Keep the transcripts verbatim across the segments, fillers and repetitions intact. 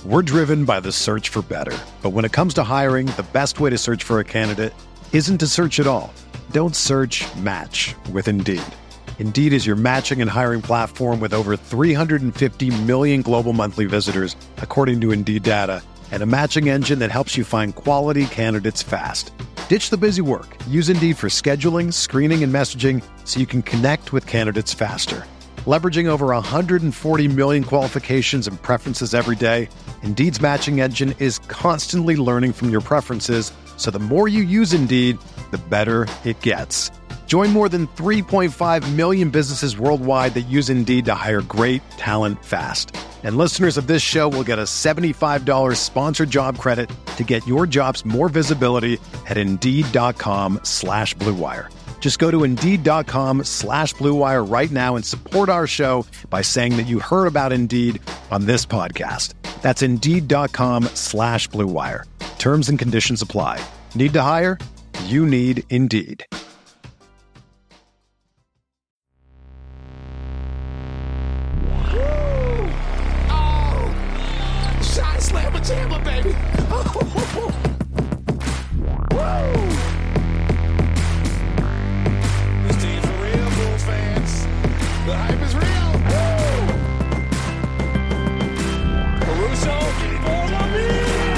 We're driven by the search for better. But when it comes to hiring, the best way to search for a candidate isn't to search at all. Don't search, match with Indeed. Indeed is your matching and hiring platform with over three hundred fifty million global monthly visitors, according to Indeed data, and a matching engine that helps you find quality candidates fast. Ditch the busy work. Use Indeed for scheduling, screening, and messaging so you can connect with candidates faster. Leveraging over one hundred forty million qualifications and preferences every day, Indeed's matching engine is constantly learning from your preferences, so the more you use Indeed, the better it gets. Join more than three point five million businesses worldwide that use Indeed to hire great talent fast. And listeners of this show will get a seventy-five dollars sponsored job credit to get your jobs more visibility at Indeed.com slash Blue Wire. Just go to Indeed.com slash Blue Wire right now and support our show by saying that you heard about Indeed on this podcast. That's Indeed.com slash Blue Wire. Terms and conditions apply. Need to hire? You need Indeed. Shot slammer jammer, baby. Woo! This team's for real, Bulls fans. The hype is real. Woo! Caruso, balls on me.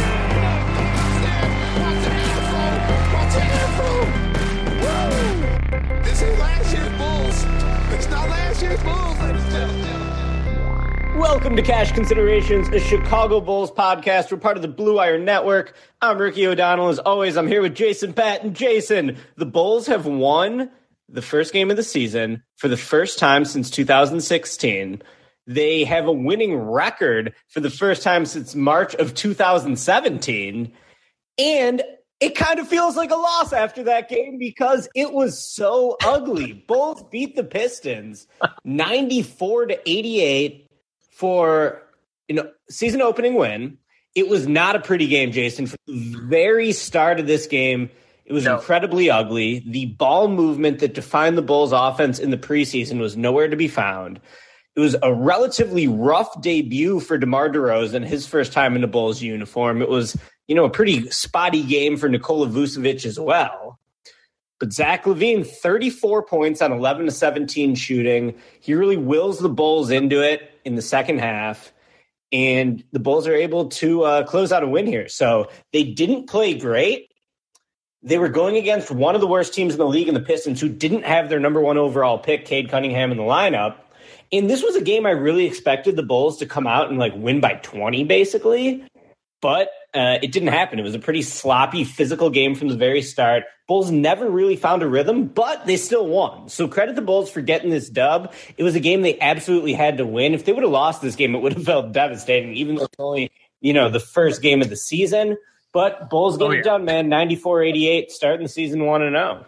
Watch the afro. Watch the afro. Woo! This ain't last year's Bulls. It's not last year's Bulls, ladies and gentlemen. Welcome to Cash Considerations, a Chicago Bulls podcast. We're part of the Blue Wire Network. I'm Ricky O'Donnell. As always, I'm here with Jason Patton. Jason, the Bulls have won the first game of the season for the first time since two thousand sixteen. They have a winning record for the first time since March of two thousand seventeen. And it kind of feels like a loss after that game because it was so ugly. Bulls beat the Pistons ninety-four to eighty-eight. For an season opening win. It was not a pretty game, Jason. From the very start of this game, it was no. incredibly ugly. The ball movement that defined the Bulls' offense in the preseason was nowhere to be found. It was a relatively rough debut for DeMar DeRozan, his first time in the Bulls uniform. It was, you know, a pretty spotty game for Nikola Vucevic as well. But Zach LaVine, thirty-four points on eleven to seventeen shooting. He really wills the Bulls into it in the second half. And the Bulls are able to uh, close out a win here. So they didn't play great. They were going against one of the worst teams in the league in the Pistons, who didn't have their number one overall pick, Cade Cunningham, in the lineup. And this was a game I really expected the Bulls to come out and like win by twenty, basically. But uh, it didn't happen. It was a pretty sloppy, physical game from the very start. Bulls never really found a rhythm, but they still won. So credit the Bulls for getting this dub. It was a game they absolutely had to win. If they would have lost this game, it would have felt devastating, even though it's only, you know, the first game of the season. But Bulls get oh, yeah. it done, man. ninety-four eighty-eight, starting the season one and oh.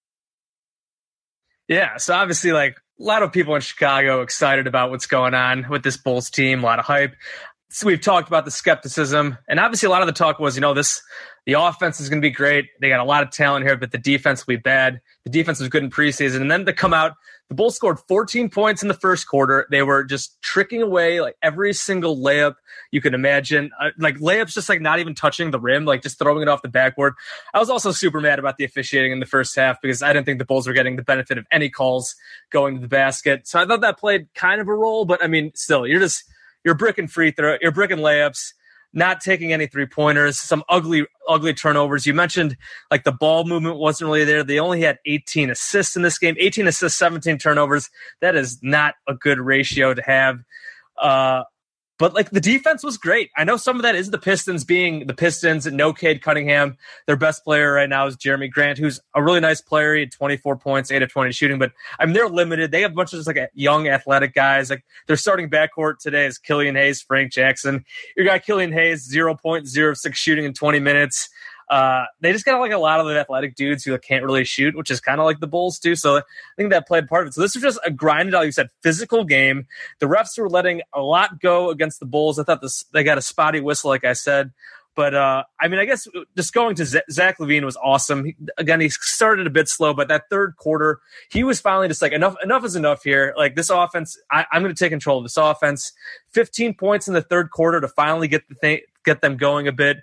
Yeah, so obviously, like, a lot of people in Chicago excited about what's going on with this Bulls team, a lot of hype. So we've talked about the skepticism, and obviously a lot of the talk was, you know, this the offense is going to be great. They got a lot of talent here, but the defense will be bad. The defense was good in preseason, and then to come out, the Bulls scored fourteen points in the first quarter. They were just tricking away like every single layup you could imagine, uh, like layups just like not even touching the rim, like just throwing it off the backboard. I was also super mad about the officiating in the first half because I didn't think the Bulls were getting the benefit of any calls going to the basket. So I thought that played kind of a role, but I mean, still, you're just you're bricking free throw, you're bricking layups, not taking any three pointers, some ugly, ugly turnovers. You mentioned like the ball movement wasn't really there. They only had eighteen assists in this game, eighteen assists, seventeen turnovers. That is not a good ratio to have. Uh, But, like, the defense was great. I know some of that is the Pistons being the Pistons and no Cade Cunningham. Their best player right now is Jeremy Grant, who's a really nice player. He had twenty-four points, eight of twenty shooting. But, I mean, they're limited. They have a bunch of just, like, young athletic guys. Like, their starting backcourt today is Killian Hayes, Frank Jackson. Your guy Killian Hayes, zero point zero six shooting in twenty minutes. Uh, they just got like a lot of the athletic dudes who can't really shoot, which is kind of like the Bulls too. So I think that played part of it. So this was just a grinded out, you said, physical game. The refs were letting a lot go against the Bulls. I thought this, they got a spotty whistle, like I said, But, uh, I mean, I guess just going to Z- Zach LaVine was awesome. He, again, he started a bit slow, but that third quarter, he was finally just like, enough enough is enough here. Like, this offense, I, I'm going to take control of this offense. fifteen points in the third quarter to finally get the thing, get them going a bit.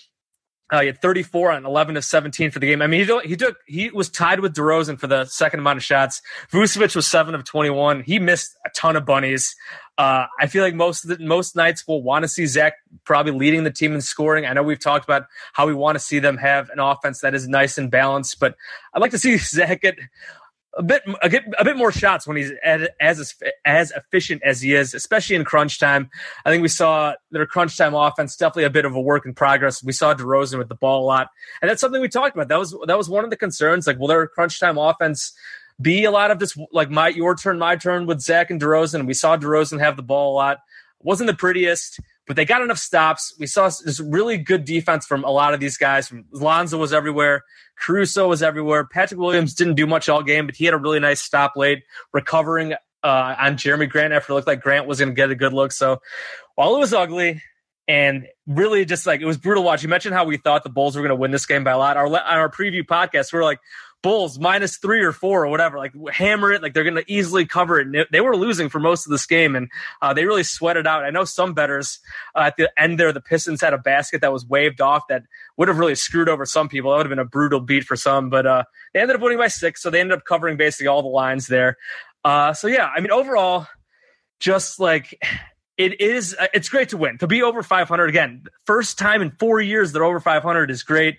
Uh, he had thirty-four on eleven of seventeen for the game. I mean, he, he took he was tied with DeRozan for the second amount of shots. Vucevic was seven of twenty-one. He missed a ton of bunnies. Uh, I feel like most of the, most nights we'll want to see Zach probably leading the team in scoring. I know we've talked about how we want to see them have an offense that is nice and balanced, but I'd like to see Zach get a bit a, get a bit more shots when he's as, as as efficient as he is, especially in crunch time. I think we saw their crunch time offense definitely a bit of a work in progress. We saw DeRozan with the ball a lot, and that's something we talked about. That was that was one of the concerns. Like, will their crunch time offense be a lot of this, like my your turn, my turn with Zach and DeRozan? We saw DeRozan have the ball a lot. Wasn't the prettiest, but they got enough stops. We saw this really good defense from a lot of these guys. Lonzo was everywhere. Caruso was everywhere. Patrick Williams didn't do much all game, but he had a really nice stop late, recovering uh, on Jeremy Grant after it looked like Grant was going to get a good look. So while it was ugly and really just like it was brutal to watch, you mentioned how we thought the Bulls were going to win this game by a lot. Our, on our preview podcast, we were like, Bulls minus three or four or whatever, like hammer it, like they're going to easily cover it. And they were losing for most of this game, and uh, they really sweated out. I know some bettors uh, at the end there, the Pistons had a basket that was waved off that would have really screwed over some people. That would have been a brutal beat for some, but uh, they ended up winning by six, so they ended up covering basically all the lines there. Uh, so yeah, I mean, overall, just like it is, it's great to win. To be over five hundred again, first time in four years they're over five hundred is great.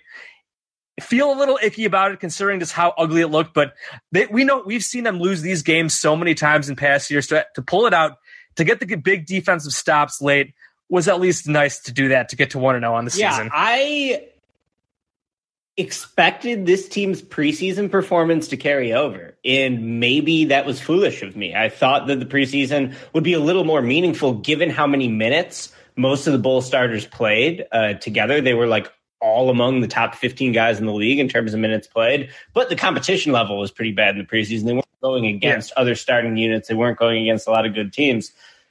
Feel a little icky about it considering just how ugly it looked, but they, we know we've seen them lose these games so many times in past years. To, to pull it out, to get the big defensive stops late was at least nice to do that, to get to one and oh on the yeah, season. I expected this team's preseason performance to carry over, and maybe that was foolish of me. I thought that the preseason would be a little more meaningful given how many minutes most of the Bulls starters played uh, together. They were like all among the top fifteen guys in the league in terms of minutes played, but the competition level was pretty bad in the preseason. They weren't going against yeah. other starting units. They weren't going against a lot of good teams.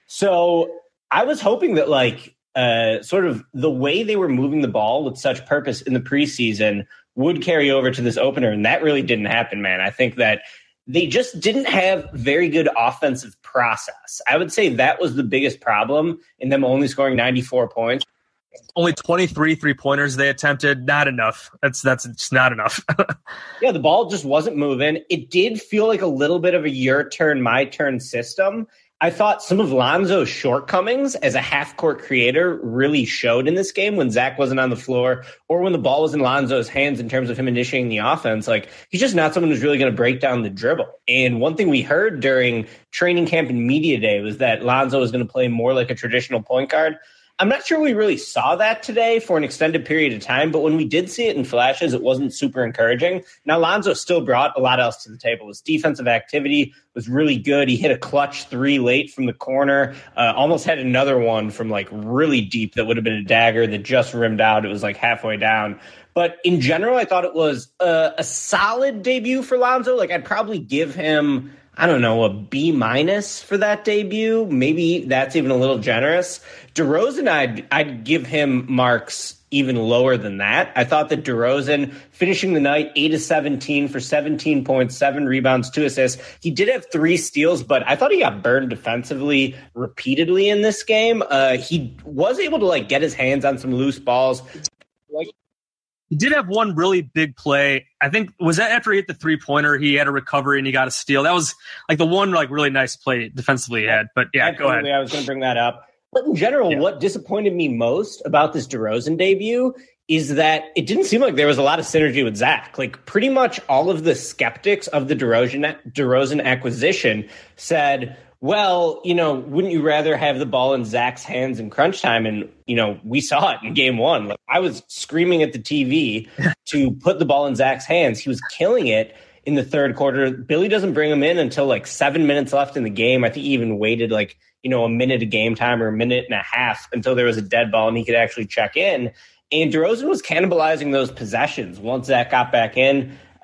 So I was hoping that like uh, sort of the way they were moving the ball with such purpose in the preseason would carry over to this opener. And that really didn't happen, man. I think that they just didn't have very good offensive process. I would say that was the biggest problem in them only scoring ninety-four points. Only twenty-three three-pointers they attempted. Not enough. That's that's just not enough. Yeah, the ball just wasn't moving. It did feel like a little bit of a your turn, my turn system. I thought some of Lonzo's shortcomings as a half-court creator really showed in this game when Zach wasn't on the floor or when the ball was in Lonzo's hands in terms of him initiating the offense. Like, he's just not someone who's really going to break down the dribble. And one thing we heard during training camp and media day was that Lonzo was going to play more like a traditional point guard. I'm not sure we really saw that today for an extended period of time, but when we did see it in flashes, it wasn't super encouraging. Now, Lonzo still brought a lot else to the table. His defensive activity was really good. He hit a clutch three late from the corner, uh, almost had another one from like really deep that would have been a dagger that just rimmed out. It was like halfway down. But in general, I thought it was a, a solid debut for Lonzo. Like, I'd probably give him, I don't know, a B minus for that debut. Maybe that's even a little generous. DeRozan, I'd, I'd give him marks even lower than that. I thought that DeRozan finishing the night eight of seventeen for seventeen points, seven rebounds, two assists. He did have three steals, but I thought he got burned defensively repeatedly in this game. Uh, he was able to like get his hands on some loose balls. Like, he did have one really big play. I think was that after he hit the three pointer, he had a recovery and he got a steal. That was like the one like really nice play defensively he had. But yeah, Absolutely. go ahead. I was going to bring that up. But in general, yeah. what disappointed me most about this DeRozan debut is that it didn't seem like there was a lot of synergy with Zach. Like, pretty much all of the skeptics of the DeRozan, DeRozan acquisition said, well, you know, wouldn't you rather have the ball in Zach's hands in crunch time? And, you know, we saw it in game one. Like, I was screaming at the T V to put the ball in Zach's hands. He was killing it in the third quarter. Billy doesn't bring him in until like seven minutes left in the game. I think he even waited like, you know, a minute of game time or a minute and a half until there was a dead ball and he could actually check in. And DeRozan was cannibalizing those possessions once Zach got back in.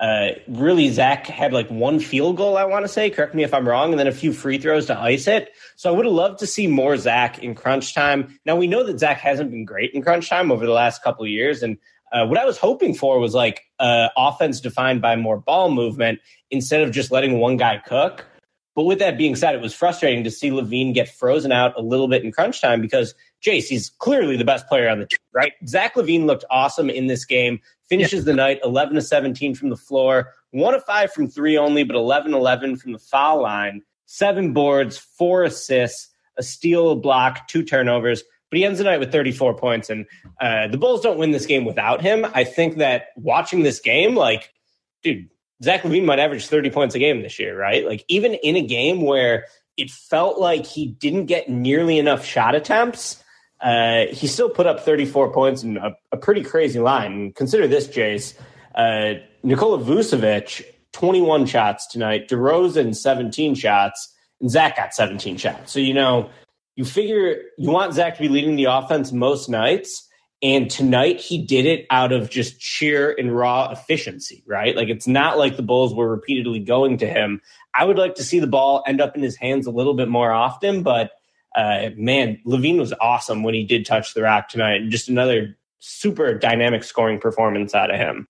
Uh, really, Zach had like one field goal, I want to say, correct me if I'm wrong, and then a few free throws to ice it. So I would have loved to see more Zach in crunch time. Now, we know that Zach hasn't been great in crunch time over the last couple of years, and uh, what I was hoping for was like uh, offense defined by more ball movement instead of just letting one guy cook. But with that being said, it was frustrating to see LaVine get frozen out a little bit in crunch time because, Jace, he's clearly the best player on the team, right? Zach LaVine looked awesome in this game, finishes yeah. the night eleven to seventeen from the floor, one of five from three only, but eleven eleven from the foul line, seven boards, four assists, a steal, a block, two turnovers. But he ends the night with thirty-four points, and uh, the Bulls don't win this game without him. I think that watching this game, like, dude, Zach LaVine might average thirty points a game this year, right? Like, even in a game where it felt like he didn't get nearly enough shot attempts, uh, he still put up thirty-four points in a, a pretty crazy line. And consider this, Jace. Uh, Nikola Vucevic, twenty-one shots tonight. DeRozan, seventeen shots. And Zach got seventeen shots. So, you know, you figure you want Zach to be leading the offense most nights. And tonight he did it out of just sheer and raw efficiency, right? Like, it's not like the Bulls were repeatedly going to him. I would like to see the ball end up in his hands a little bit more often, but uh, man, LaVine was awesome when he did touch the rock tonight. And just another super dynamic scoring performance out of him.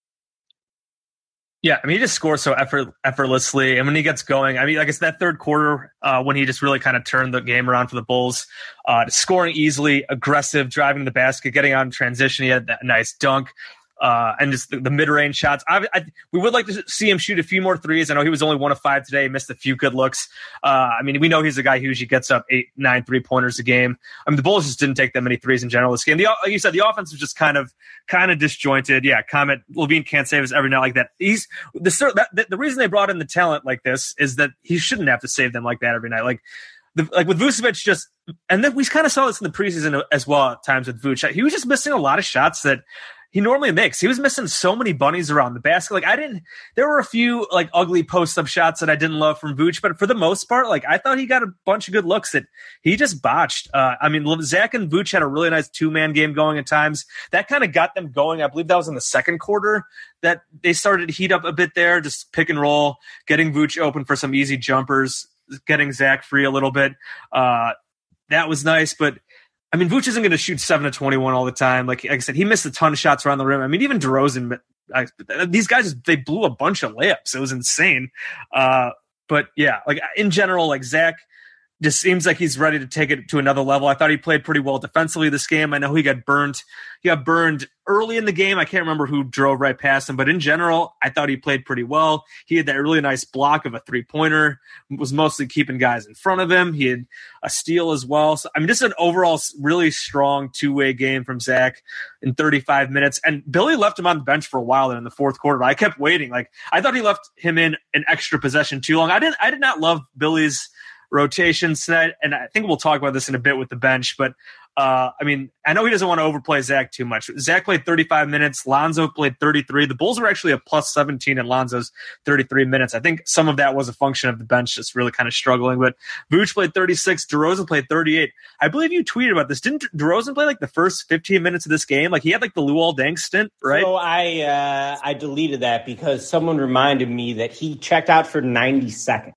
Yeah, I mean, he just scores so effort, effortlessly. And when he gets going, I mean, like it's that third quarter uh, when he just really kind of turned the game around for the Bulls, uh, scoring easily, aggressive, driving the basket, getting out in transition. He had that nice dunk. Uh, and just the, the mid-range shots. I, I, we would like to see him shoot a few more threes. I know he was only one of five today. He missed a few good looks. Uh, I mean, we know he's a guy who usually gets up eight, nine three-pointers a game. I mean, the Bulls just didn't take that many threes in general this game. The, like you said, the offense was just kind of kind of disjointed. Yeah, comment, LaVine can't save us every night like that. He's the, that, the, the reason they brought in the talent like this is that he shouldn't have to save them like that every night. Like, the, like with Vucevic, just and then we kind of saw this in the preseason as well at times with Vucevic. He was just missing a lot of shots that he normally makes. He was missing so many bunnies around the basket. Like I didn't, there were a few like ugly post-up shots that I didn't love from Vooch, but for the most part, like I thought he got a bunch of good looks that he just botched. Uh, I mean, Zach and Vooch had a really nice two-man game going at times. That kind of got them going. I believe that was in the second quarter that they started to heat up a bit there, just pick and roll, getting Vooch open for some easy jumpers, getting Zach free a little bit. Uh, that was nice, but I mean, Vooch isn't going to shoot seven to twenty-one all the time. Like, like I said, he missed a ton of shots around the rim. I mean, even DeRozan, I, these guys, they blew a bunch of layups. It was insane. Uh, but yeah, like in general, like Zach just seems like he's ready to take it to another level. I thought he played pretty well defensively this game. I know he got burned. He got burned early in the game. I can't remember who drove right past him, but in general, I thought he played pretty well. He had that really nice block of a three-pointer, was mostly keeping guys in front of him. He had a steal as well. So, I mean, just an overall really strong two-way game from Zach in thirty-five minutes. And Billy left him on the bench for a while in the fourth quarter. I kept waiting. Like, I thought he left him in an extra possession too long. I didn't. I did not love Billy's rotations tonight, and I think we'll talk about this in a bit with the bench, but uh, I mean, I know he doesn't want to overplay Zach too much. Zach played thirty-five minutes. Lonzo played thirty-three. The Bulls were actually a plus seventeen in Lonzo's thirty-three minutes. I think some of that was a function of the bench just really kind of struggling, but Vooch played thirty-six. DeRozan played thirty-eight. I believe you tweeted about this. Didn't DeRozan play like the first fifteen minutes of this game? Like he had like the Luol Deng stint, right? So I, uh, I deleted that because someone reminded me that he checked out for ninety seconds.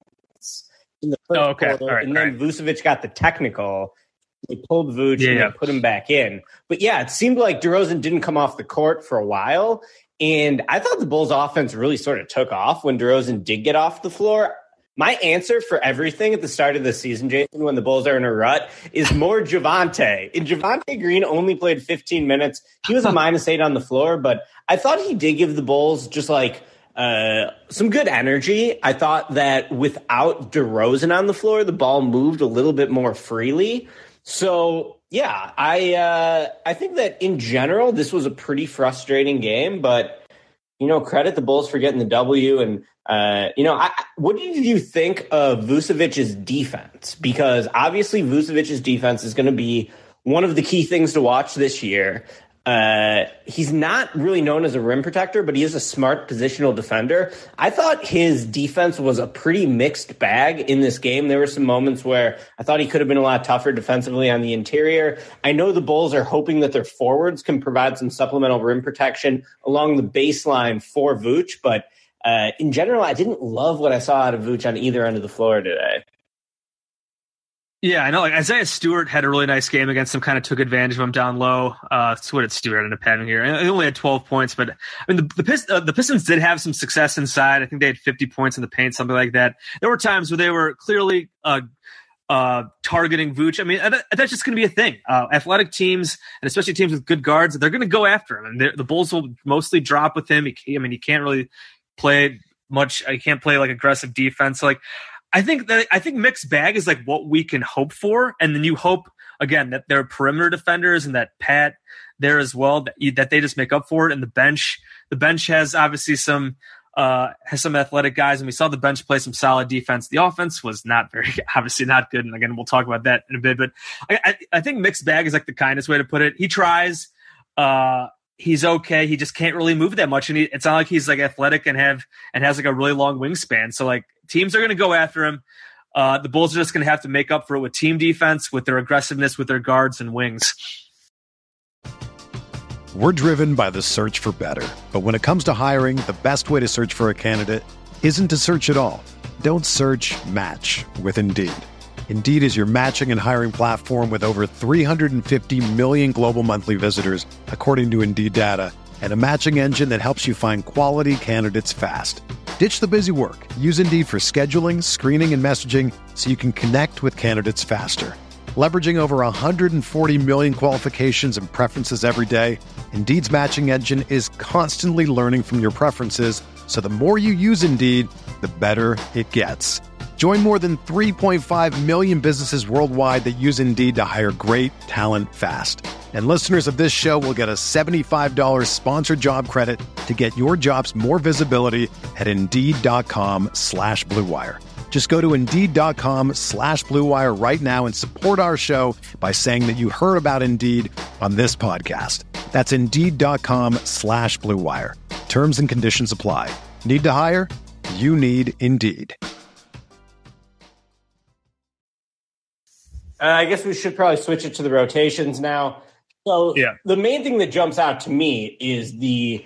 In the first oh, okay. quarter, right, and then right. Vucevic got the technical. They pulled Vooch yeah, and yeah. they put him back in. But yeah, it seemed like DeRozan didn't come off the court for a while. And I thought the Bulls offense really sort of took off when DeRozan did get off the floor. My answer for everything at the start of the season, Jason, when the Bulls are in a rut, is more Javonte. And Javonte Green only played fifteen minutes. He was a minus eight on the floor, but I thought he did give the Bulls just like Uh, some good energy. I thought that without DeRozan on the floor, the ball moved a little bit more freely. So, yeah, I uh, I think that in general, this was a pretty frustrating game. But, you know, credit the Bulls for getting the W. And, uh, you know, I, what did you think of Vucevic's defense? Because obviously Vucevic's defense is going to be one of the key things to watch this year. Uh, he's not really known as a rim protector, but he is a smart positional defender. I thought his defense was a pretty mixed bag in this game. There were some moments where I thought he could have been a lot tougher defensively on the interior. I know the Bulls are hoping that their forwards can provide some supplemental rim protection along the baseline for Vooch, but uh, in general, I didn't love what I saw out of Vooch on either end of the floor today. Yeah, I know. Like Isaiah Stewart had a really nice game against him, kind of took advantage of him down low. Uh, so what did Stewart end up having here? He only had twelve points, but I mean, the, the, Pist- uh, the Pistons did have some success inside. I think they had fifty points in the paint, something like that. There were times where they were clearly uh, uh, targeting Vooch. I mean, that, that's just going to be a thing. Uh, athletic teams, and especially teams with good guards, they're going to go after him. And the Bulls will mostly drop with him. He, I mean, he can't really play much. He can't play like aggressive defense. So, like, I think that I think mixed bag is like what we can hope for, and then you hope again that there are perimeter defenders and that Pat there as well that you, that they just make up for it. And the bench, the bench has obviously some uh, has some athletic guys, and we saw the bench play some solid defense. The offense was not very obviously not good, and again we'll talk about that in a bit. But I, I, I think mixed bag is like the kindest way to put it. He tries. Uh, He's okay. He just can't really move that much, and he, it's not like he's like athletic and have and has like a really long wingspan. So like teams are going to go after him. Uh, the Bulls are just going to have to make up for it with team defense, with their aggressiveness, with their guards and wings. We're driven by the search for better, but when it comes to hiring, the best way to search for a candidate isn't to search at all. Don't search. Match with Indeed. Indeed is your matching and hiring platform with over three hundred fifty million global monthly visitors, according to Indeed data, and a matching engine that helps you find quality candidates fast. Ditch the busy work. Use Indeed for scheduling, screening, and messaging so you can connect with candidates faster. Leveraging over one hundred forty million qualifications and preferences every day, Indeed's matching engine is constantly learning from your preferences, so the more you use Indeed, the better it gets. Join more than three point five million businesses worldwide that use Indeed to hire great talent fast. And listeners of this show will get a seventy-five dollars sponsored job credit to get your jobs more visibility at Indeed.com slash Blue Wire. Just go to Indeed.com slash Blue Wire right now and support our show by saying that you heard about Indeed on this podcast. That's Indeed.com slash Blue Wire. Terms and conditions apply. Need to hire? You need Indeed. Uh, I guess we should probably switch it to the rotations now. So yeah. The main thing that jumps out to me is the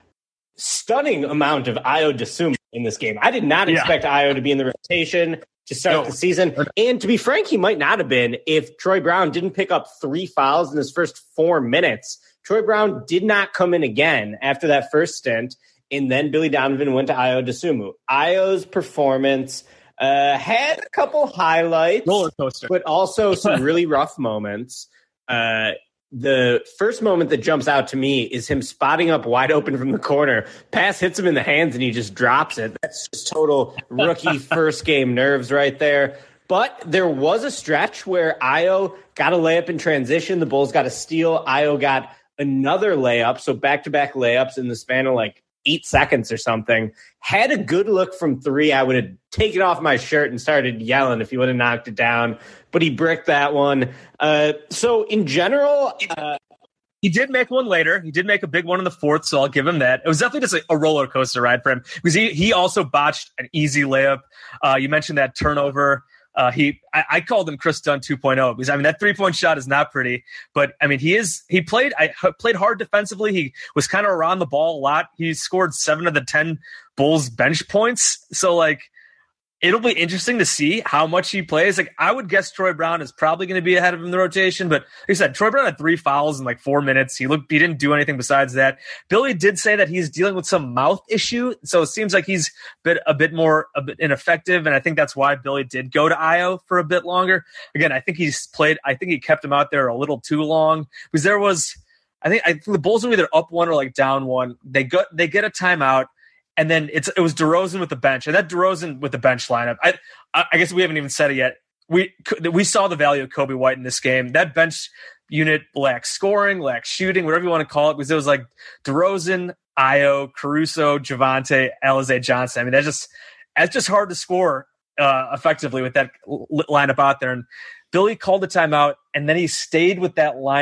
stunning amount of Ayo Dosunmu in this game. I did not expect yeah. Ayo to be in the rotation to start no. the season. And to be frank, he might not have been if Troy Brown didn't pick up three fouls in his first four minutes. Troy Brown did not come in again after that first stint, and then Billy Donovan went to Ayo Dosunmu. Ayo's performance Uh, had a couple highlights, roller coaster, but also some really rough moments. Uh, the first moment that jumps out to me is him spotting up wide open from the corner. Pass hits him in the hands and he just drops it. That's just total rookie first game nerves right there. But there was a stretch where Ayo got a layup in transition. The Bulls got a steal. Ayo got another layup. So back-to-back layups in the span of like eight seconds or something. Had a good look from three. I would have taken off my shirt and started yelling if he would have knocked it down, but he bricked that one. Uh, so in general, uh, he did make one later. He did make a big one in the fourth, so I'll give him that. It was definitely just a, a roller coaster ride for him because he, he also botched an easy layup. Uh, you mentioned that turnover. Uh, he, I, I called him Chris Dunn two point oh because I mean that three point shot is not pretty, but I mean he is. He played. I played hard defensively. He was kind of around the ball a lot. He scored seven of the ten Bulls bench points. So like, it'll be interesting to see how much he plays. Like I would guess Troy Brown is probably going to be ahead of him in the rotation, but like I said, Troy Brown had three fouls in like four minutes. He looked, he didn't do anything besides that. Billy did say that he's dealing with some mouth issue. So it seems like he's a bit, a bit more a bit ineffective. And I think that's why Billy did go to Ayo for a bit longer. Again, I think he's played, I think he kept him out there a little too long because there was, I think, I think the Bulls were either up one or like down one. They got, they get a timeout. And then it's it was DeRozan with the bench, and that DeRozan with the bench lineup. I I guess we haven't even said it yet. We we saw the value of Kobe White in this game. That bench unit lacks scoring, lacks shooting, whatever you want to call it, because it was like DeRozan, Ayo, Caruso, Javante, Alize Johnson. I mean, that's just that's just hard to score uh, effectively with that lineup out there. And Billy called the timeout, and then he stayed with that lineup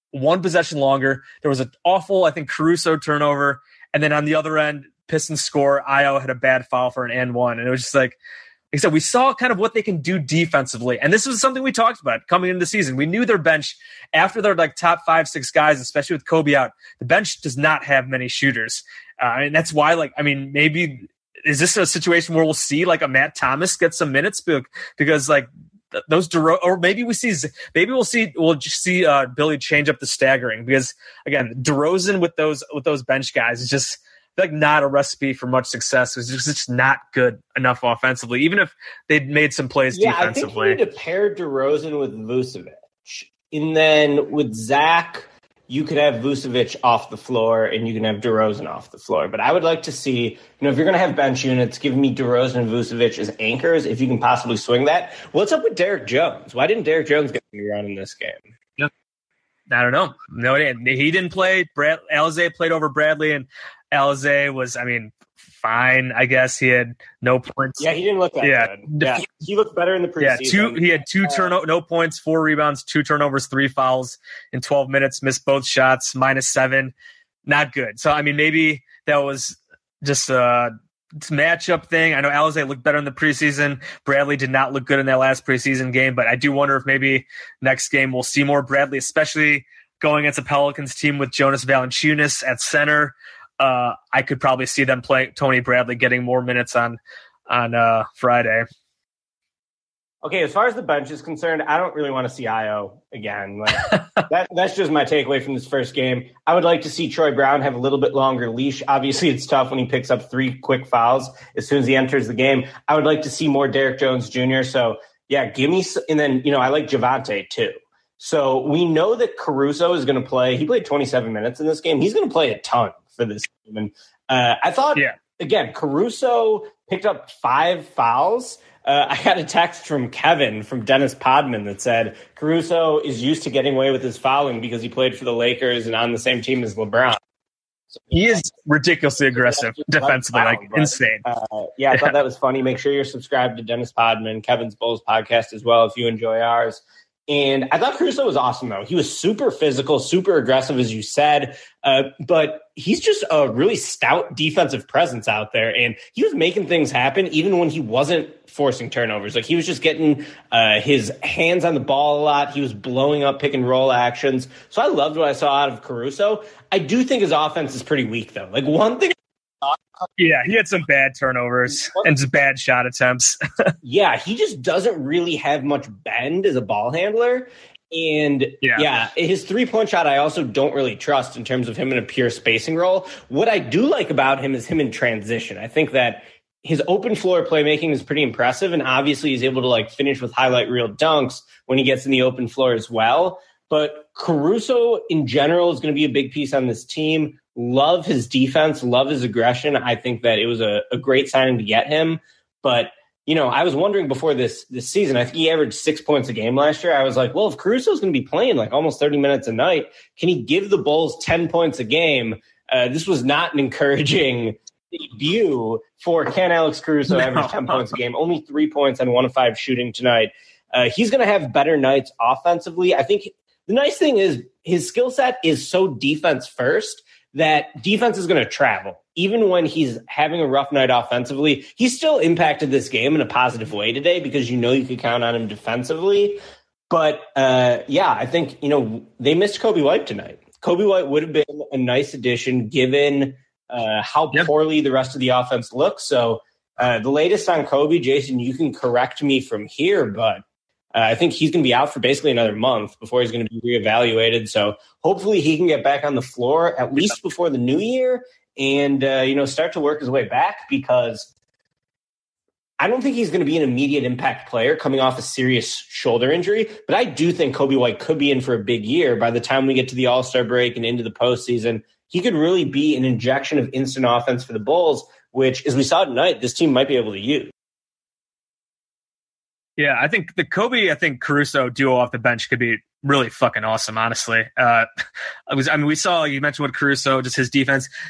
one possession longer. There was an awful, I think, Caruso turnover. And then on the other end, Pistons score. Ayo had a bad foul for an and one. And it was just like, like I said, we saw kind of what they can do defensively. And this was something we talked about coming into the season. We knew their bench, after their like top five, six guys, especially with Kobe out, the bench does not have many shooters. Uh, and that's why, like, I mean, maybe is this a situation where we'll see like a Matt Thomas get some minutes because like, those DeRozan, or maybe we see, maybe we'll see, we'll just see uh, Billy change up the staggering because again, DeRozan with those with those bench guys is just like not a recipe for much success. It's just, it's just not good enough offensively, even if they'd made some plays yeah, defensively. I think you need to pair DeRozan with Vucevic, and then with Zach, you could have Vucevic off the floor and you can have DeRozan off the floor. But I would like to see, you know, if you're going to have bench units, give me DeRozan and Vucevic as anchors if you can possibly swing that. What's up with Derek Jones? Why didn't Derek Jones get a run in this game? Yep. I don't know. No, he didn't play. Brad, Alizé played over Bradley, and Alizé was, I mean, fine, I guess. He had no points. Yeah, he didn't look that yeah. good. Yeah, he looked better in the preseason. Yeah, two, he had two turno- no points, four rebounds, two turnovers, three fouls in twelve minutes, missed both shots, minus seven. Not good. So, I mean, maybe that was just a matchup thing. I know Alizé looked better in the preseason. Bradley did not look good in that last preseason game, but I do wonder if maybe next game we'll see more Bradley, especially going against a Pelicans team with Jonas Valanciunas at center. Uh, I could probably see them play Tony Bradley getting more minutes on on uh, Friday. Okay, as far as the bench is concerned, I don't really want to see Ayo again. Like, that, that's just my takeaway from this first game. I would like to see Troy Brown have a little bit longer leash. Obviously, it's tough when he picks up three quick fouls as soon as he enters the game. I would like to see more Derek Jones Junior So, yeah, give me – and then, you know, I like Javonte too. So we know that Caruso is going to play. He played twenty-seven minutes in this game. He's going to play a ton for this game. And uh, I thought, yeah. again, Caruso picked up five fouls. Uh, I got a text from Kevin from Dennis Podman that said Caruso is used to getting away with his fouling because he played for the Lakers and on the same team as LeBron. So, he is ridiculously aggressive defensively, like foul, but, insane. Uh, yeah, I thought that was funny. Make sure you're subscribed to Dennis Podman, Kevin's Bulls podcast as well if you enjoy ours. And I thought Caruso was awesome, though. He was super physical, super aggressive, as you said. Uh, but he's just a really stout defensive presence out there. And he was making things happen even when he wasn't forcing turnovers. Like, he was just getting uh, his hands on the ball a lot. He was blowing up pick and roll actions. So I loved what I saw out of Caruso. I do think his offense is pretty weak, though. Like, one thing. Yeah, he had some bad turnovers and some bad shot attempts. Yeah, he just doesn't really have much bend as a ball handler. And yeah. yeah, his three-point shot I also don't really trust in terms of him in a pure spacing role. What I do like about him is him in transition. I think that his open floor playmaking is pretty impressive, and obviously he's able to like finish with highlight reel dunks when he gets in the open floor as well. But Caruso in general is going to be a big piece on this team. Love his defense, love his aggression. I think that it was a, a great signing to get him. But, you know, I was wondering before this this season, I think he averaged six points a game last year. I was like, well, if Caruso's going to be playing like almost thirty minutes a night, can he give the Bulls ten points a game? Uh, this was not an encouraging debut for can Alex Caruso no. average ten points a game, only three points on one of five shooting tonight. Uh, he's going to have better nights offensively. I think the nice thing is his skill set is so defense first that defense is going to travel. Even when he's having a rough night offensively, he still impacted this game in a positive way today because you know you could count on him defensively. But, uh, yeah, I think, you know, they missed Coby White tonight. Coby White would have been a nice addition given uh, how yep. poorly the rest of the offense looks. So uh, the latest on Coby, Jason, you can correct me from here, but Uh, I think he's going to be out for basically another month before he's going to be reevaluated. So hopefully he can get back on the floor at least before the new year and, uh, you know, start to work his way back because I don't think he's going to be an immediate impact player coming off a serious shoulder injury. But I do think Coby White could be in for a big year by the time we get to the All-Star break and into the postseason. He could really be an injection of instant offense for the Bulls, which, as we saw tonight, this team might be able to use. Yeah, I think the Kobe, I think Caruso duo off the bench could be really fucking awesome, honestly. Uh, I was, I mean, we saw, you mentioned what Caruso, just his defense.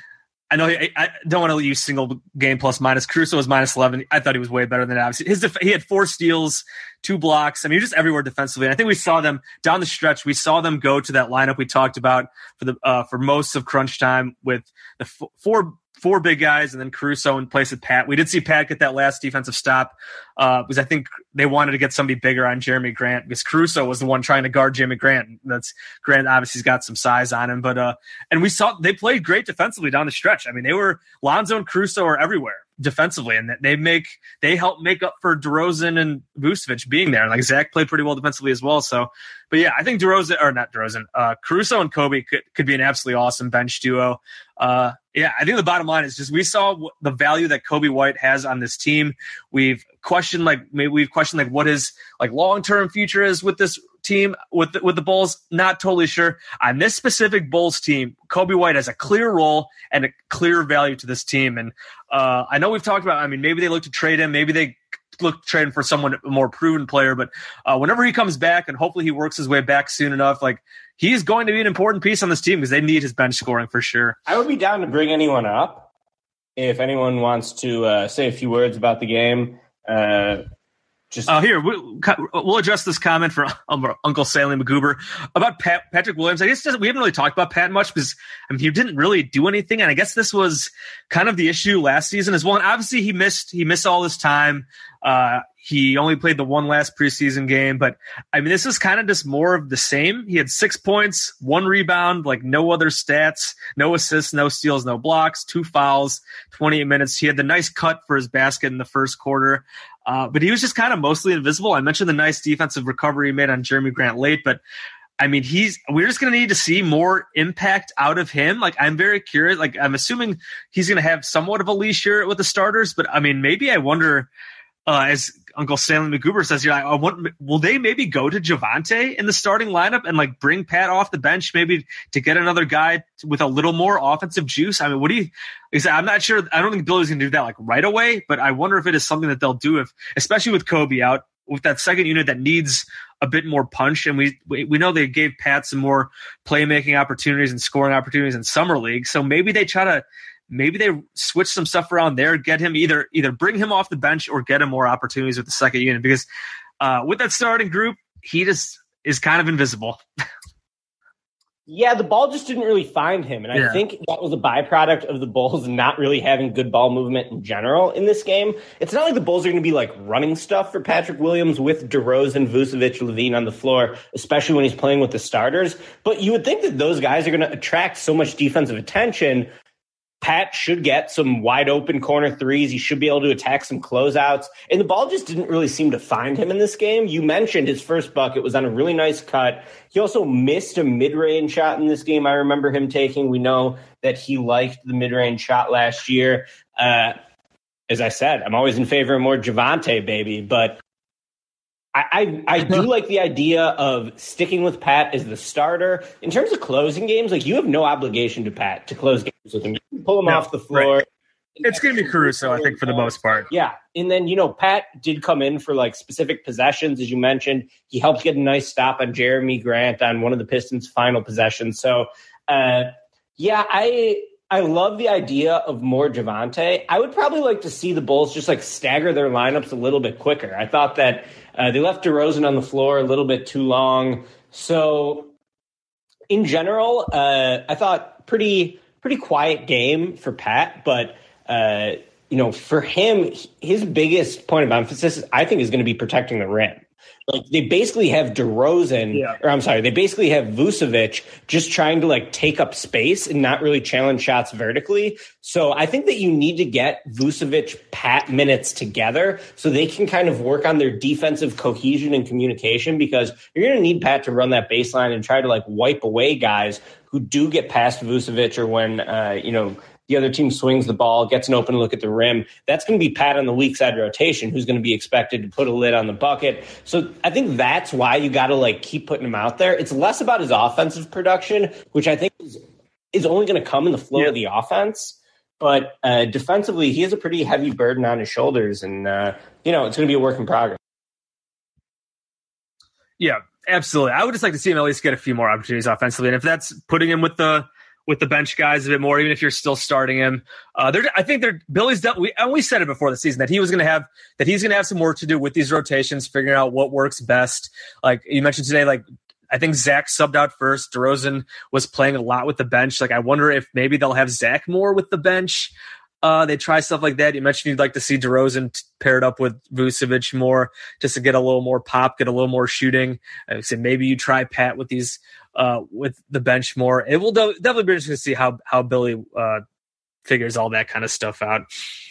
I know he, I don't want to use single game plus minus. Caruso was minus eleven. I thought he was way better than that. Obviously, his def- he had four steals, two blocks. I mean, he was just everywhere defensively. And I think we saw them down the stretch. We saw them go to that lineup we talked about for the uh, for most of crunch time with the f- four four big guys and then Caruso in place of Pat. We did see Pat get that last defensive stop uh, because I think they wanted to get somebody bigger on Jeremy Grant because Caruso was the one trying to guard Jeremy Grant. That's Grant obviously has got some size on him, but uh, and we saw they played great defensively down the stretch. I mean, they were Lonzo and Caruso are everywhere defensively, and they make they help make up for DeRozan and Vucevic being there. And like Zach played pretty well defensively as well. So, but yeah, I think DeRozan or not DeRozan, uh, Caruso and Kobe could, could be an absolutely awesome bench duo. Uh, yeah, I think the bottom line is just we saw w- the value that Kobe White has on this team. We've questioned like maybe we've questioned like what his like long term future is with this team with the, with the Bulls. Not totally sure on this specific Bulls team. Kobe White has a clear role and a clear value to this team. And uh, I know we've talked about. I mean, maybe they look to trade him. Maybe they look to trade him for someone a more proven player. But uh, whenever he comes back, and hopefully he works his way back soon enough, like. He's going to be an important piece on this team because they need his bench scoring for sure. I would be down to bring anyone up if anyone wants to uh, say a few words about the game. Uh, just uh, here, we'll, we'll address this comment for Uncle Stanley McGoober about Pat, Patrick Williams. I guess we haven't really talked about Pat much because I mean, he didn't really do anything, and I guess this was kind of the issue last season as well. And obviously, he missed he missed all this time. Uh, He only played the one last preseason game, but I mean, this is kind of just more of the same. He had six points, one rebound, like no other stats, no assists, no steals, no blocks, two fouls, twenty-eight minutes. He had the nice cut for his basket in the first quarter, uh, but he was just kind of mostly invisible. I mentioned the nice defensive recovery he made on Jeremy Grant late, but I mean, he's, we're just going to need to see more impact out of him. Like, I'm very curious. Like, I'm assuming he's going to have somewhat of a leash here with the starters, but I mean, maybe I wonder, Uh, as Uncle Stanley McGoober says here, I want, will they maybe go to Javonte in the starting lineup and like bring Pat off the bench maybe to get another guy with a little more offensive juice? I mean, what do you? Is I'm not sure. I don't think Billy's going to do that like right away, but I wonder if it is something that they'll do if, especially with Kobe out, with that second unit that needs a bit more punch. And we we, we know they gave Pat some more playmaking opportunities and scoring opportunities in summer league, so maybe they try to. Maybe they switch some stuff around there, get him either either bring him off the bench or get him more opportunities with the second unit. Because uh, with that starting group, he just is kind of invisible. Yeah, the ball just didn't really find him. And I yeah. think that was a byproduct of the Bulls not really having good ball movement in general in this game. It's not like the Bulls are going to be like running stuff for Patrick Williams with DeRozan, Vucevic, Levine on the floor, especially when he's playing with the starters. But you would think that those guys are going to attract so much defensive attention. Pat should get some wide open corner threes. He should be able to attack some closeouts. And the ball just didn't really seem to find him in this game. You mentioned his first bucket was on a really nice cut. He also missed a mid-range shot in this game. I remember him taking. We know that he liked the mid-range shot last year. Uh, as I said, I'm always in favor of more Javonte, baby. But I, I, I do like the idea of sticking with Pat as the starter. In terms of closing games, like you have no obligation to Pat to close games with him. You can pull him no, off the floor. Right. It's going to be Caruso, I think, for the most part. Yeah. And then, you know, Pat did come in for like specific possessions, as you mentioned. He helped get a nice stop on Jeremy Grant on one of the Pistons' final possessions. So, uh, yeah, I I love the idea of more Javonte. I would probably like to see the Bulls just like stagger their lineups a little bit quicker. I thought that uh, they left DeRozan on the floor a little bit too long. So, in general, uh, I thought pretty pretty quiet game for Pat, but uh, you know, for him, his biggest point of emphasis, I think, is going to be protecting the rim. Like they basically have DeRozan, yeah. or I'm sorry, they basically have Vucevic just trying to like take up space and not really challenge shots vertically. So I think that you need to get Vucevic, Pat minutes together so they can kind of work on their defensive cohesion and communication, because you're going to need Pat to run that baseline and try to like wipe away guys who do get past Vucevic, or when, uh, you know, the other team swings the ball, gets an open look at the rim. That's going to be Pat on the weak side rotation, who's going to be expected to put a lid on the bucket. So I think that's why you got to like keep putting him out there. It's less about his offensive production, which I think is, is only going to come in the flow yeah. of the offense. But uh, defensively, he has a pretty heavy burden on his shoulders, and uh, you know, it's going to be a work in progress. Yeah, absolutely. I would just like to see him at least get a few more opportunities offensively, and if that's putting him with the with the bench guys a bit more, even if you're still starting him. Uh, I think they're Billy's done. We, and we said it before the season that he was going to have that he's going to have some work to do with these rotations, figuring out what works best. Like you mentioned today, like I think Zach subbed out first. DeRozan was playing a lot with the bench. Like I wonder if maybe they'll have Zach more with the bench. Uh, they try stuff like that. You mentioned you'd like to see DeRozan t- paired up with Vucevic more, just to get a little more pop, get a little more shooting. I said maybe you try Pat with these. Uh, with the bench more. It will do- definitely be interesting to see how how Billy uh, figures all that kind of stuff out.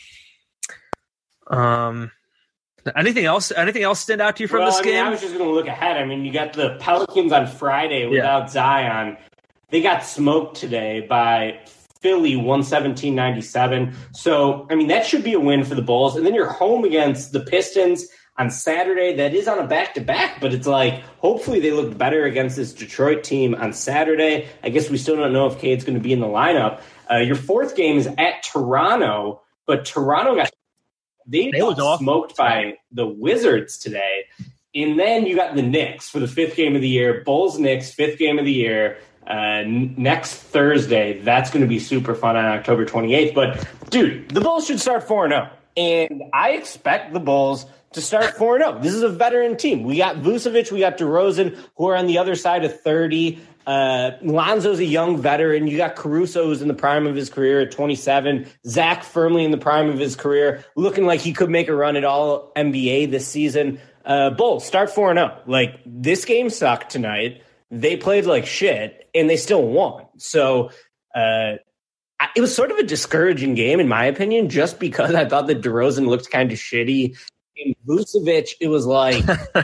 Um, anything else? Anything else stand out to you from well, this I mean, game? I was just going to look ahead. I mean, you got the Pelicans on Friday without yeah. Zion. They got smoked today by Philly, one seventeen ninety-seven. So, I mean, that should be a win for the Bulls. And then you're home against the Pistons on Saturday. That is on a back-to-back, but it's like, hopefully they look better against this Detroit team on Saturday. I guess we still don't know if Cade's going to be in the lineup. Uh, your fourth game is at Toronto, but Toronto got they, they got smoked by the Wizards today. And then you got the Knicks for the fifth game of the year. Bulls-Knicks, fifth game of the year. Uh, n- next Thursday, that's going to be super fun on October twenty-eighth. But, dude, the Bulls should start four and oh. And I expect the Bulls to start four and oh. This is a veteran team. We got Vucevic, we got DeRozan, who are on the other side of thirty. Uh, Lonzo's a young veteran. You got Caruso, who's in the prime of his career at twenty-seven. Zach firmly in the prime of his career, looking like he could make a run at all N B A this season. Uh, Bulls, start four and oh. Like, this game sucked tonight. They played like shit, and they still won. So uh, it was sort of a discouraging game, in my opinion, just because I thought that DeRozan looked kind of shitty. In Vucevic, it was like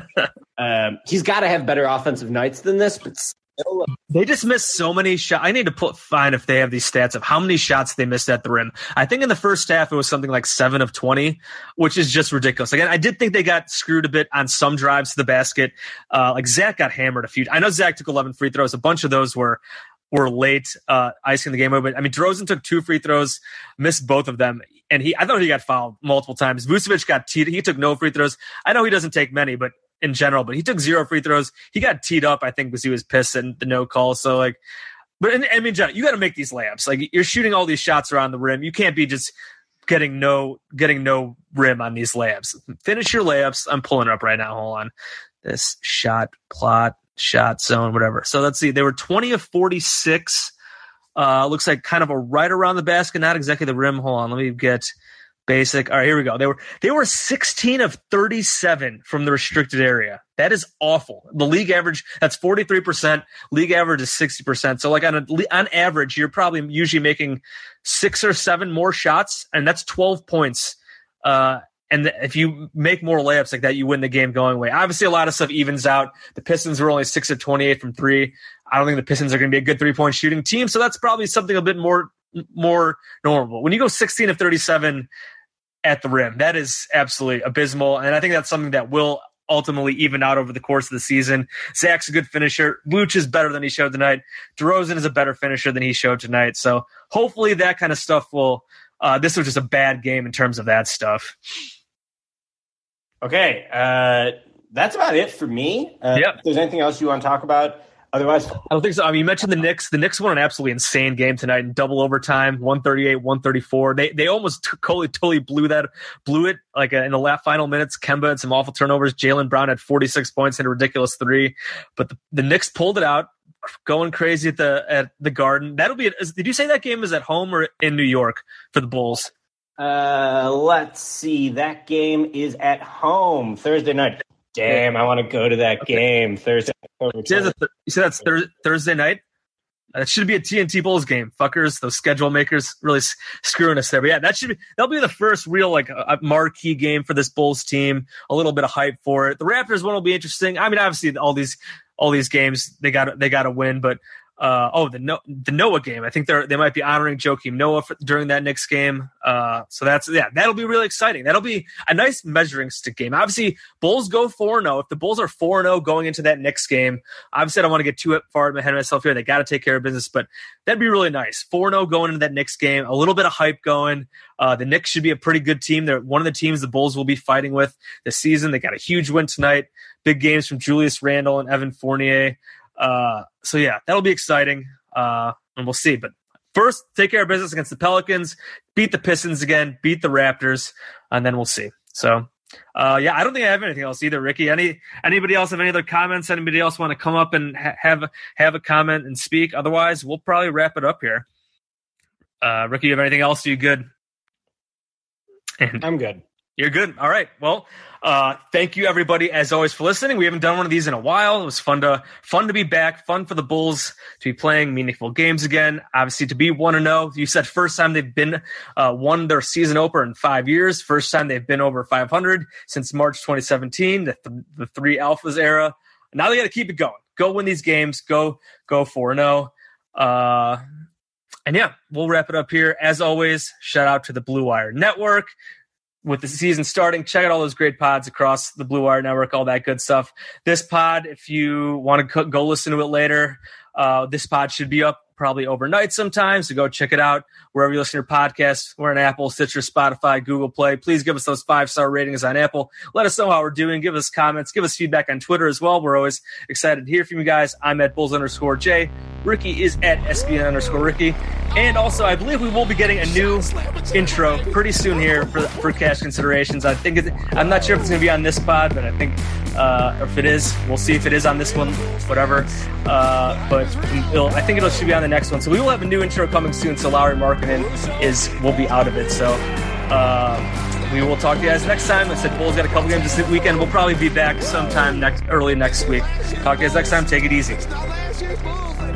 um, he's got to have better offensive nights than this, but still. They just missed so many shots. I need to put find if they have these stats of how many shots they missed at the rim. I think in the first half it was something like seven of twenty, which is just ridiculous. Again, I did think they got screwed a bit on some drives to the basket. Uh, like Zach got hammered a few. I know Zach took eleven free throws. A bunch of those were were late, uh, icing the game over. But I mean, DeRozan took two free throws, missed both of them, and he I thought he got fouled multiple times. Vucevic got teed. He took no free throws. I know he doesn't take many, but in general, but he took zero free throws. He got teed up, I think, because he was pissed and the no call. So, like, but in, I mean, John, you got to make these layups. Like, you're shooting all these shots around the rim. You can't be just getting no getting no rim on these layups. Finish your layups. I'm pulling it up right now. Hold on. This shot plot, shot zone, whatever. So let's see. They were twenty of forty-six. Uh, looks like kind of a right around the basket, not exactly the rim. Hold on. Let me get basic. All right, here we go. They were they were sixteen of thirty-seven from the restricted area. That is awful. The league average, that's forty-three percent. League average is sixty percent. So like on a, on average, you're probably usually making six or seven more shots, and that's twelve points. Uh, and if you make more layups like that, you win the game going away. Obviously, a lot of stuff evens out. The Pistons were only six of twenty-eight from three. I don't think the Pistons are going to be a good three-point shooting team, so that's probably something a bit more more normal. When you go sixteen of thirty-seven at the rim, that is absolutely abysmal, and I think that's something that will ultimately even out over the course of the season. Zach's a good finisher. Vooch is better than he showed tonight. DeRozan is a better finisher than he showed tonight, so hopefully that kind of stuff will uh, – this was just a bad game in terms of that stuff. Okay, uh, that's about it for me. Uh, yep. If there's anything else you want to talk about, otherwise, I don't think so. I mean, you mentioned the Knicks. The Knicks won an absolutely insane game tonight in double overtime, one thirty-eight, one thirty-four. They they almost t- totally totally blew that blew it like uh, in the last final minutes. Kemba had some awful turnovers. Jaylen Brown had forty-six points and a ridiculous three, but the, the Knicks pulled it out, going crazy at the at the Garden. That'll be. Is, did you say that game is at home or in New York for the Bulls? Uh, let's see. That game is at home Thursday night. Damn, I want to go to that okay. game Thursday. You said that's thir- Thursday night? That should be a T N T Bulls game. Fuckers, those schedule makers really s- screwing us there. But yeah, that should be, that'll be the first real like uh, marquee game for this Bulls team. A little bit of hype for it. The Raptors one will be interesting. I mean, obviously all these, all these games, they got they got to win, but Uh, oh, the no, the Noah game. I think they they might be honoring Joakim Noah for, during that Knicks game. Uh, so that's yeah, that'll be really exciting. That'll be a nice measuring stick game. Obviously, Bulls go four and zero. If the Bulls are four and zero going into that Knicks game, obviously I don't want to get too far ahead of myself here. They got to take care of business, but that'd be really nice. Four and zero going into that Knicks game. A little bit of hype going. Uh, the Knicks should be a pretty good team. They're one of the teams the Bulls will be fighting with this season. They got a huge win tonight. Big games from Julius Randle and Evan Fournier. Uh, so yeah, that'll be exciting. Uh, and we'll see, but first take care of business against the Pelicans, beat the Pistons again, beat the Raptors, and then we'll see. So, uh, yeah, I don't think I have anything else either, Ricky. Any anybody else have any other comments? Anybody else want to come up and ha- have have a comment and speak? Otherwise, we'll probably wrap it up here. Uh, Ricky, you have anything else? Are you good? And I'm good. You're good. All right. Well, uh, thank you everybody as always for listening. We haven't done one of these in a while. It was fun to fun to be back. Fun for the Bulls to be playing meaningful games again. Obviously, to be one and zero. You said first time they've been uh, won their season opener in five years. First time they've been over five hundred since March twenty seventeen, the, th- the three alphas era. Now they got to keep it going. Go win these games. Go go four and zero. Uh, and yeah, we'll wrap it up here. As always, shout out to the Blue Wire Network. With the season starting, check out all those great pods across the Blue Wire Network, all that good stuff. This pod, if you want to go listen to it later, uh, this pod should be up probably overnight sometime, so go check it out wherever you listen to your podcasts. We're on Apple, Stitcher, Spotify, Google Play. Please give us those five-star ratings on Apple. Let us know how we're doing. Give us comments. Give us feedback on Twitter as well. We're always excited to hear from you guys. I'm at Bulls underscore J. Ricky is at S B N underscore Ricky. And also, I believe we will be getting a new intro pretty soon here for for Cash Considerations. I think it, I'm not sure if it's going to be on this pod, but I think uh, if it is, we'll see if it is on this one, whatever. Uh, but it'll, I think it should be on the next one. So we will have a new intro coming soon. So Lowry Markkinen is will be out of it. So uh, we will talk to you guys next time. I said Bulls got a couple games this weekend. We'll probably be back sometime next early next week. Talk to you guys next time. Take it easy.